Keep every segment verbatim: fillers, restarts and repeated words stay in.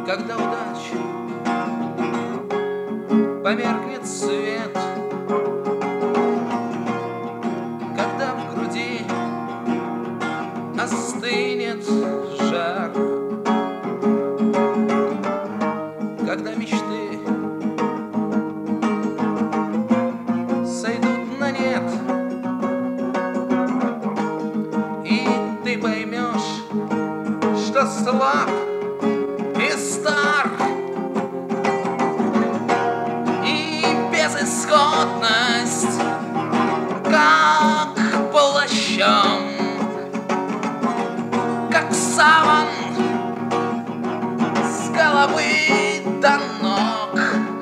когда удача померкнет свет, когда в груди остынет жар, когда мечты сойдут на нет, и ты поймешь, что слаб и стар, и безысходность, как плащом, как саван с головы до ног.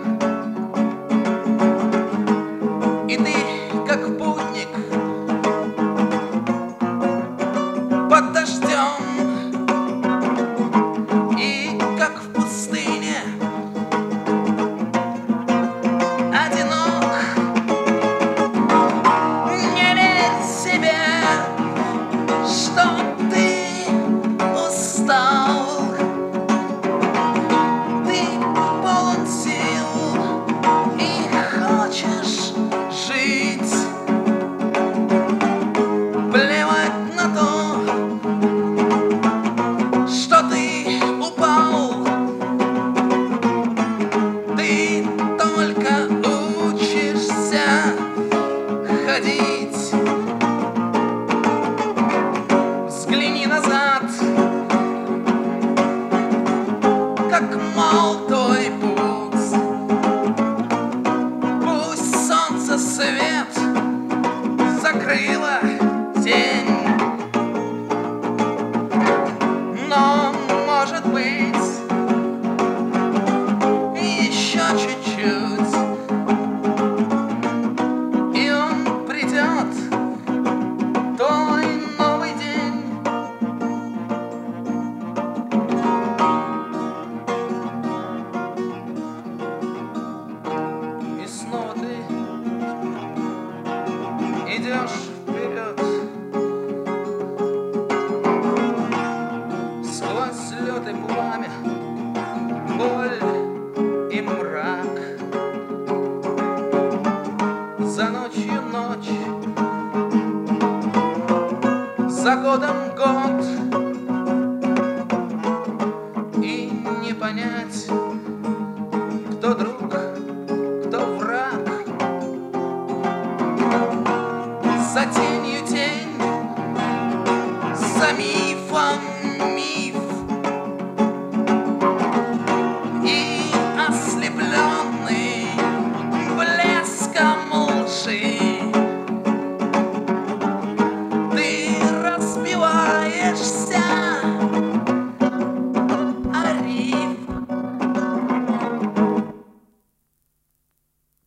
И ты, как путник под дождем, и как в пустыне одинок. Не верь себе, что ты устал, ты полон сил и хочешь жить. Плевать на то, что ты упал, ты только учишься ходить. Взгляни назад, как мал твой путь. Пусть солнце свет закрыла тень, но, может быть, еще чуть-чуть, и он придет, твой новый день. И снова ты идешь вперед сквозь лед и пламя, боль и мрак. За ночью ночь, за годом год,